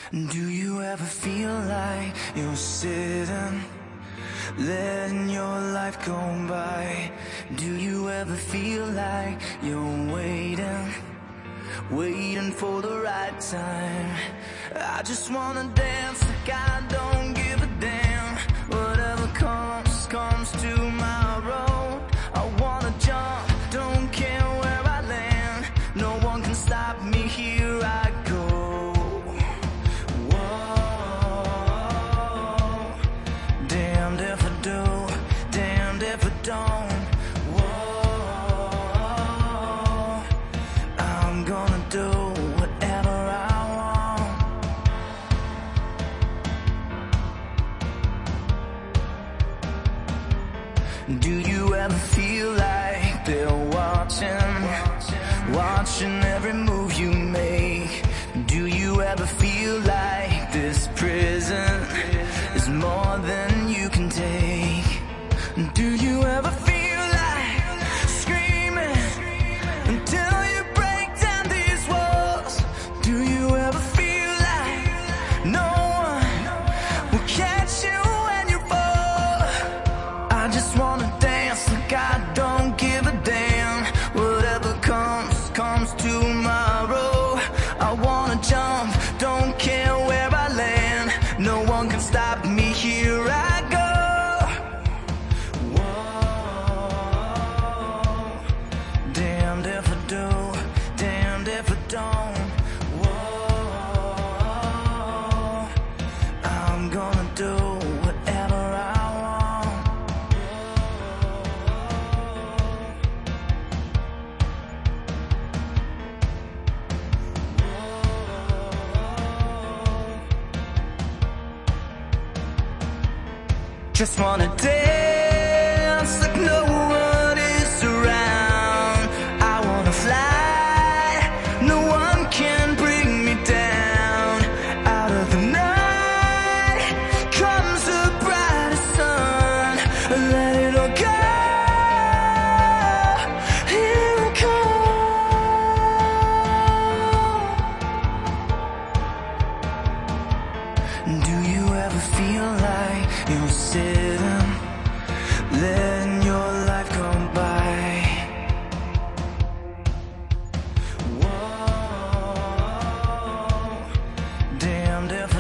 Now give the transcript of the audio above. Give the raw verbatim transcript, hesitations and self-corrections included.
Do you ever feel like you're sitting, letting your life go by? Do you ever feel like you're waiting, waiting for the right time? I just wanna dance like I don't give a damn. Whatever comes, comes tomorrow. I wanna jump, don't care where I land. No one can stop me, here I go. Damned if I do, damned if I don't. Whoa, I'm gonna do whatever I want. Do you ever feel like they're watching, watching every move you make? Do you ever feel like this prison is more than you can take? Do you ever feel like screaming until you break down these walls? Do you ever feel like no one will catch you when you fall? I just wanna dance like I don't give a damn. Whatever comes, comes tomorrow. I wanna jump, don't care where I land. No one can stop me, here I go. Whoa, damned if I do, damned if I don't. Whoa, I'm gonna do whatever I want. Just wanna dance like no one is around. I wanna fly, no one can bring me down. Out of the night comes the brightest sun. Let it all go, here it comes. Do you ever feel like you're sitting, letting your life go by? Whoa, damned if